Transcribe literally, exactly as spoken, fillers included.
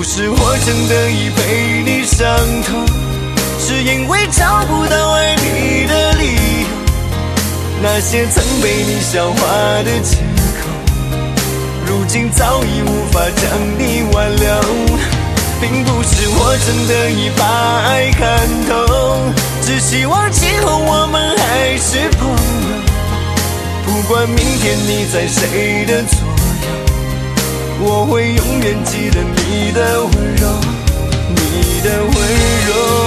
不是我真的已被你伤透，是因为找不到爱你的理由。那些曾被你消化的借口，如今早已无法将你挽留。并不是我真的已把爱看透，只希望今后我们还是朋友。不管明天你在谁的左右，我会永远记得你的温柔，你的温柔。